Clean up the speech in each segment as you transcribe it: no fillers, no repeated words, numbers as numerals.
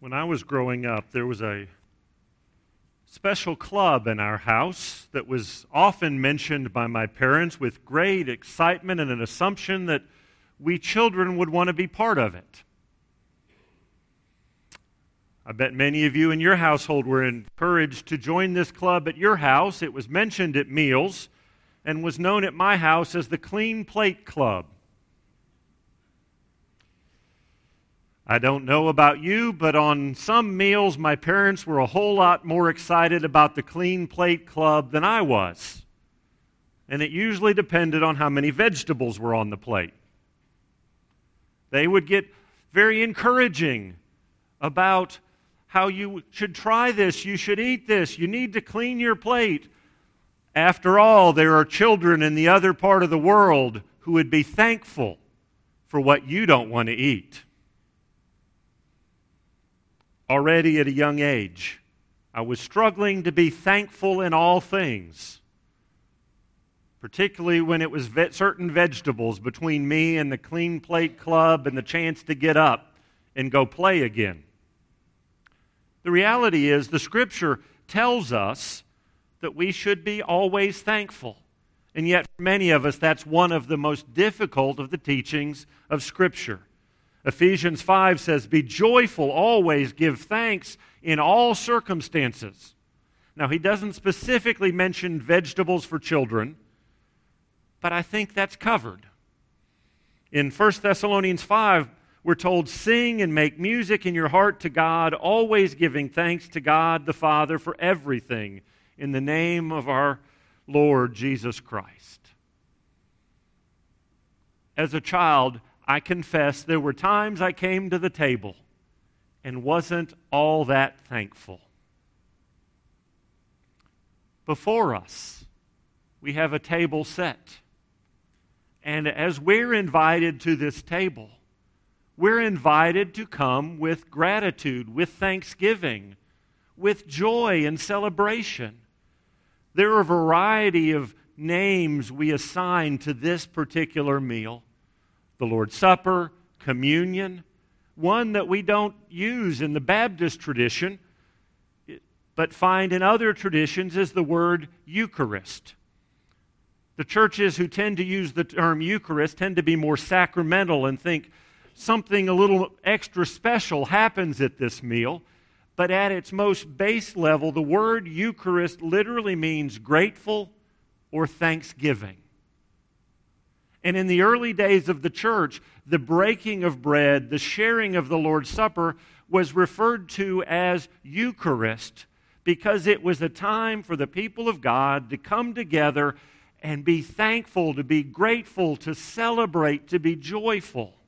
When I was growing up, there was a special club in our house that was often mentioned by my parents with great excitement and an assumption that we children would want to be part of it. I bet many of you in your household were encouraged to join this club at your house. It was mentioned at meals and was known at my house as the Clean Plate Club. I don't know about you, but on some meals, my parents were a whole lot more excited about the Clean Plate Club than I was. And it usually depended on how many vegetables were on the plate. They would get very encouraging about how you should try this, you should eat this, you need to clean your plate. After all, there are children in the other part of the world who would be thankful for what you don't want to eat. Already at a young age, I was struggling to be thankful in all things, particularly when it was certain vegetables between me and the Clean Plate Club and the chance to get up and go play again. The reality is the Scripture tells us that we should be always thankful. And yet for many of us, that's one of the most difficult of the teachings of Scripture. Ephesians 5 says, "Be joyful, always give thanks in all circumstances." Now, he doesn't specifically mention vegetables for children, but I think that's covered. In 1 Thessalonians 5, we're told, "Sing and make music in your heart to God, always giving thanks to God the Father for everything, in the name of our Lord Jesus Christ." As a child, I confess there were times I came to the table and wasn't all that thankful. Before us, we have a table set. And as we're invited to this table, we're invited to come with gratitude, with thanksgiving, with joy and celebration. There are a variety of names we assign to this particular meal. The Lord's Supper, communion, one that we don't use in the Baptist tradition, but find in other traditions is the word Eucharist. The churches who tend to use the term Eucharist tend to be more sacramental and think something a little extra special happens at this meal. But at its most base level, the word Eucharist literally means grateful or thanksgiving. And in the early days of the church, the breaking of bread, the sharing of the Lord's Supper, was referred to as Eucharist because it was a time for the people of God to come together and be thankful, to be grateful, to celebrate, to be joyful.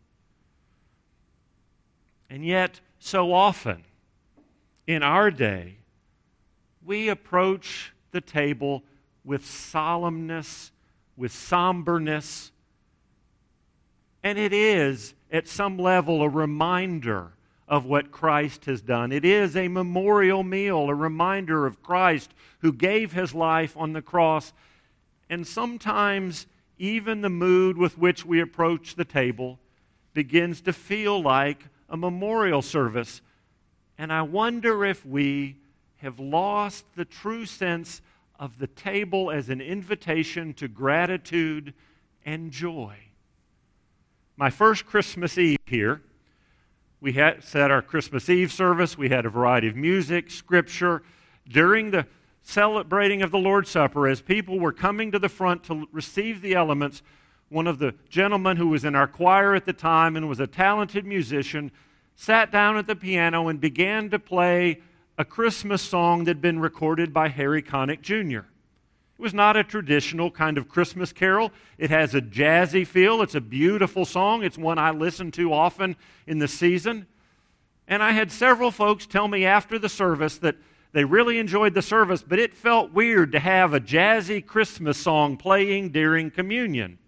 And yet, so often, in our day, we approach the table with solemnness, with somberness, and it is, at some level, a reminder of what Christ has done. It is a memorial meal, a reminder of Christ who gave his life on the cross. And sometimes even the mood with which we approach the table begins to feel like a memorial service. And I wonder if we have lost the true sense of the table as an invitation to gratitude and joy. My first Christmas Eve here, we had our Christmas Eve service. We had a variety of music, scripture. During the celebrating of the Lord's Supper, as people were coming to the front to receive the elements, one of the gentlemen who was in our choir at the time and was a talented musician sat down at the piano and began to play a Christmas song that had been recorded by Harry Connick Jr. It was not a traditional kind of Christmas carol. It has a jazzy feel. It's a beautiful song. It's one I listen to often in the season. And I had several folks tell me after the service that they really enjoyed the service, but it felt weird to have a jazzy Christmas song playing during communion.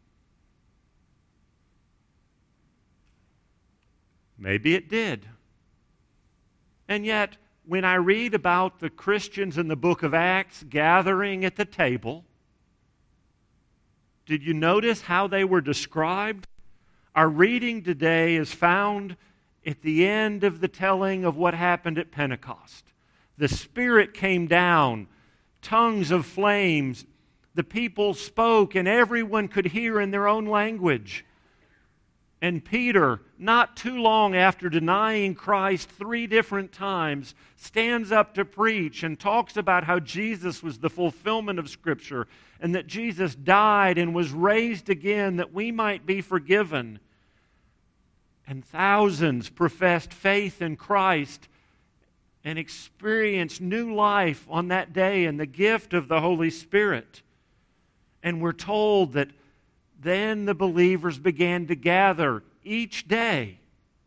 Maybe it did. And yet, when I read about the Christians in the book of Acts gathering at the table, did you notice how they were described? Our reading today is found at the end of the telling of what happened at Pentecost. The Spirit came down, tongues of flames. The people spoke, and everyone could hear in their own language. And Peter, not too long after denying Christ 3 different times, stands up to preach and talks about how Jesus was the fulfillment of Scripture and that Jesus died and was raised again that we might be forgiven. And thousands professed faith in Christ and experienced new life on that day and the gift of the Holy Spirit. And we're told that then the believers began to gather each day.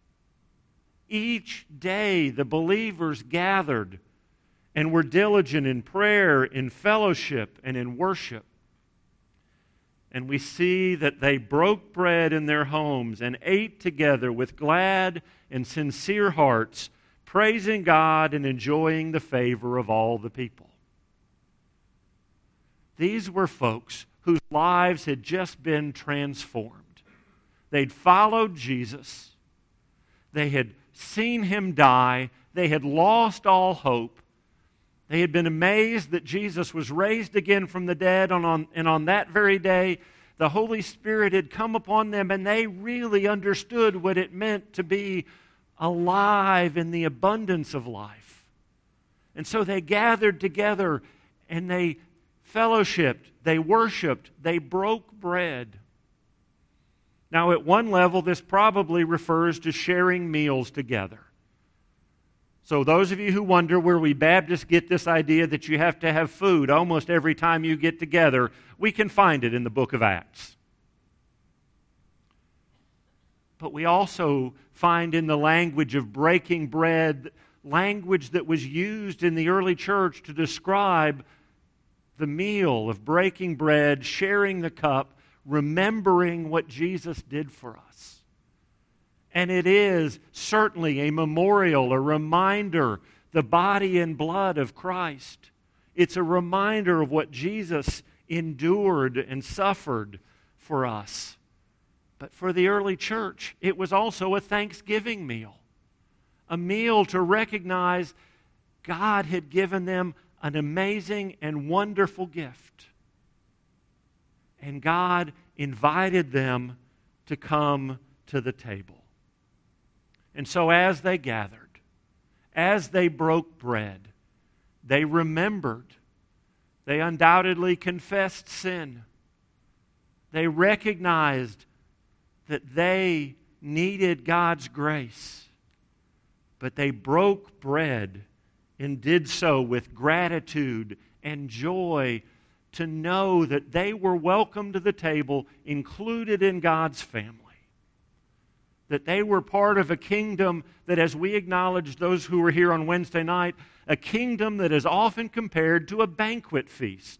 Each day the believers gathered and were diligent in prayer, in fellowship, and in worship. And we see that they broke bread in their homes and ate together with glad and sincere hearts, praising God and enjoying the favor of all the people. These were folks whose lives had just been transformed. They'd followed Jesus. They had seen Him die. They had lost all hope. They had been amazed that Jesus was raised again from the dead, and on that very day, the Holy Spirit had come upon them, and they really understood what it meant to be alive in the abundance of life. And so they gathered together, and they fellowshiped, they worshiped, they broke bread. Now, at one level, this probably refers to sharing meals together. So those of you who wonder where we Baptists get this idea that you have to have food almost every time you get together, we can find it in the book of Acts. But we also find in the language of breaking bread, language that was used in the early church to describe the meal of breaking bread, sharing the cup, remembering what Jesus did for us. And it is certainly a memorial, a reminder, the body and blood of Christ. It's a reminder of what Jesus endured and suffered for us. But for the early church, it was also a Thanksgiving meal, a meal to recognize God had given them an amazing and wonderful gift. And God invited them to come to the table. And so as they gathered, as they broke bread, they remembered. They undoubtedly confessed sin. They recognized that they needed God's grace. But they broke bread and did so with gratitude and joy to know that they were welcome to the table, included in God's family. That they were part of a kingdom that, as we acknowledged those who were here on Wednesday night, a kingdom that is often compared to a banquet feast.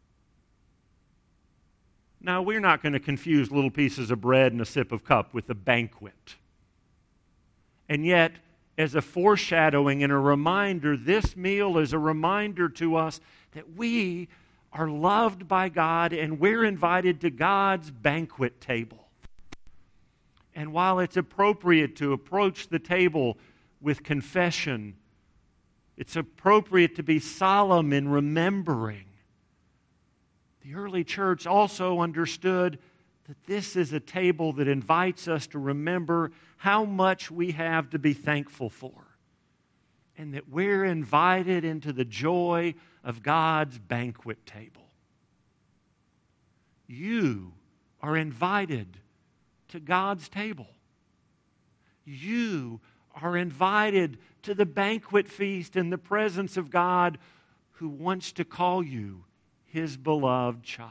Now, we're not going to confuse little pieces of bread and a sip of cup with a banquet. And yet, as a foreshadowing and a reminder, this meal is a reminder to us that we are loved by God and we're invited to God's banquet table. And while it's appropriate to approach the table with confession, it's appropriate to be solemn in remembering. The early church also understood that this is a table that invites us to remember how much we have to be thankful for, and that we're invited into the joy of God's banquet table. You are invited to God's table. You are invited to the banquet feast in the presence of God who wants to call you His beloved child.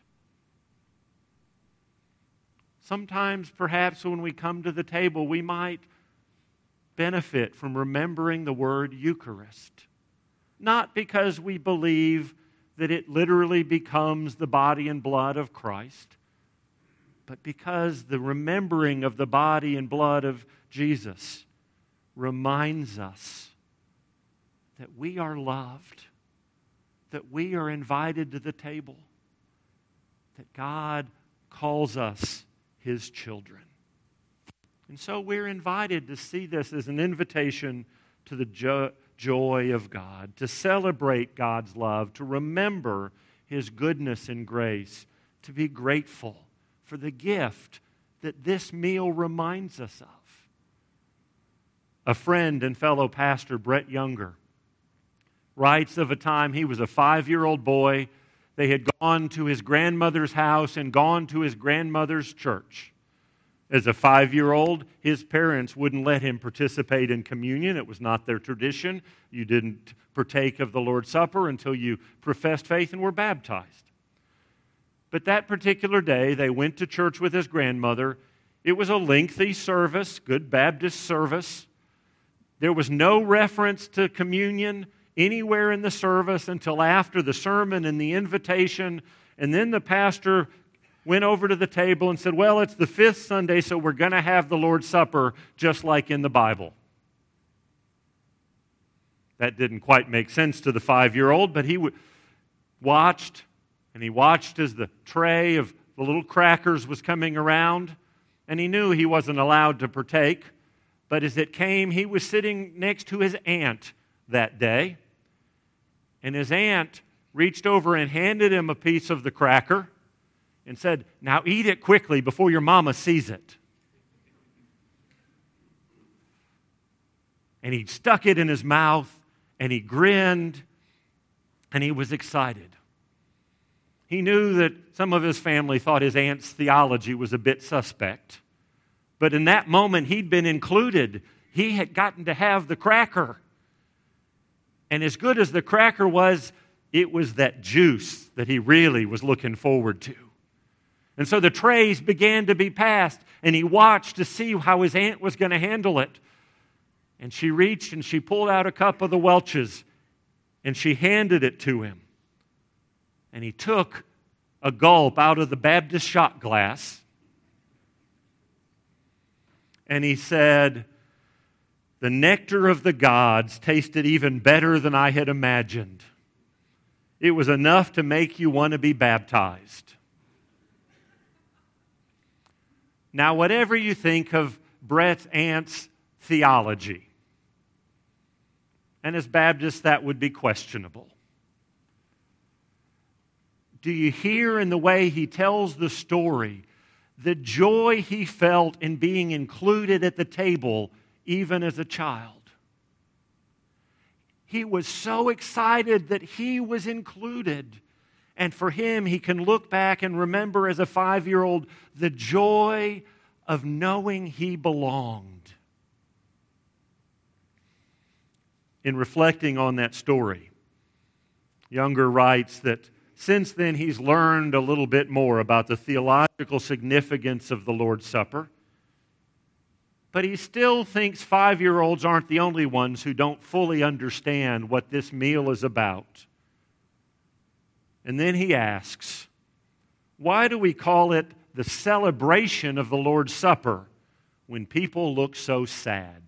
Sometimes, perhaps, when we come to the table, we might benefit from remembering the word Eucharist. Not because we believe that it literally becomes the body and blood of Christ, but because the remembering of the body and blood of Jesus reminds us that we are loved, that we are invited to the table, that God calls us His children. And so we're invited to see this as an invitation to the joy of God, to celebrate God's love, to remember His goodness and grace, to be grateful for the gift that this meal reminds us of. A friend and fellow pastor, Brett Younger, writes of a time he was a 5-year-old boy. They had gone to his grandmother's house and gone to his grandmother's church. As a 5-year-old, his parents wouldn't let him participate in communion. It was not their tradition. You didn't partake of the Lord's Supper until you professed faith and were baptized. But that particular day, they went to church with his grandmother. It was a lengthy service, good Baptist service. There was no reference to communion anywhere in the service until after the sermon and the invitation. And then the pastor went over to the table and said, well, it's the 5th Sunday, so we're going to have the Lord's Supper just like in the Bible. That didn't quite make sense to the 5-year-old, but he watched, and he watched as the tray of the little crackers was coming around, and he knew he wasn't allowed to partake. But as it came, he was sitting next to his aunt that day, and his aunt reached over and handed him a piece of the cracker and said, now eat it quickly before your mama sees it. And he stuck it in his mouth, and he grinned, and he was excited. He knew that some of his family thought his aunt's theology was a bit suspect. But in that moment, he'd been included. He had gotten to have the cracker. And as good as the cracker was, it was that juice that he really was looking forward to. And so the trays began to be passed, and he watched to see how his aunt was going to handle it. And she reached and she pulled out a cup of the Welch's, and she handed it to him. And he took a gulp out of the Baptist shot glass, and he said, the nectar of the gods tasted even better than I had imagined. It was enough to make you want to be baptized. Now, whatever you think of Brett's aunt's theology, and as Baptists, that would be questionable. Do you hear in the way he tells the story the joy he felt in being included at the table even as a child? He was so excited that he was included. And for him, he can look back and remember as a 5-year-old the joy of knowing he belonged. In reflecting on that story, Younger writes that since then he's learned a little bit more about the theological significance of the Lord's Supper. But he still thinks 5-year-olds aren't the only ones who don't fully understand what this meal is about. And then he asks, why do we call it the celebration of the Lord's Supper when people look so sad?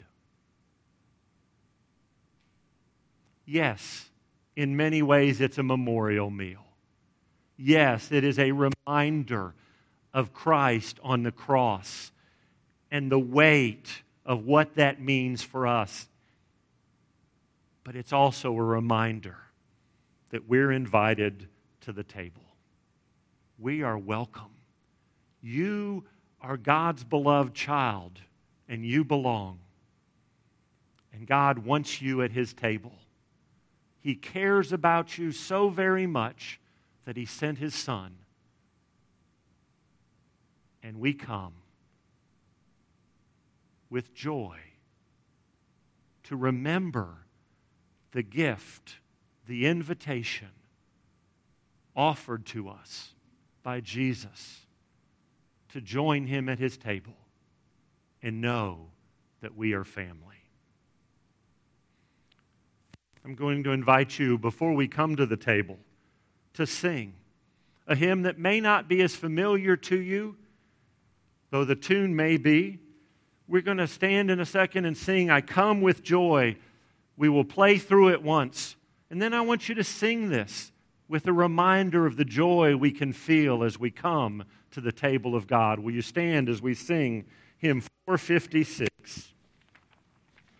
Yes, in many ways it's a memorial meal. Yes, it is a reminder of Christ on the cross and the weight of what that means for us. But it's also a reminder that we're invited to the table. We are welcome. You are God's beloved child, and you belong. And God wants you at His table. He cares about you so very much that He sent His Son. And we come with joy to remember the gift, the invitation offered to us by Jesus to join Him at His table and know that we are family. I'm going to invite you, before we come to the table, to sing a hymn that may not be as familiar to you, though the tune may be. We're going to stand in a second and sing, I Come with Joy. We will play through it once. And then I want you to sing this with a reminder of the joy we can feel as we come to the table of God. Will you stand as we sing hymn 456.